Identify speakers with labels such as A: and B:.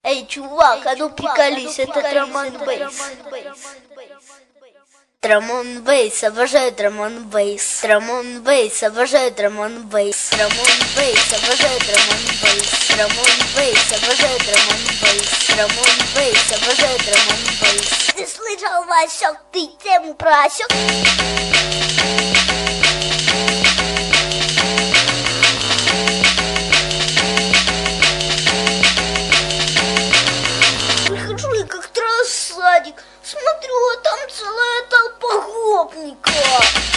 A: Эй, чувак, а ну приколись, это драм-н-бейс. Драм-н-бейс, обожаю драм-н-бейс. Драм-н-бейс, обожаю драм-н-бейс. Драм-н-бейс, обожаю драм-н-бейс. Драм-н-бейс, обожаю драм-н-бейс. Драм-н-бейс, обожаю драм-н-бейс. Ты слышал, Васек, ты тему просек? Прихожу я как-то раз в садик, смотрю, а там целая толпа гопников.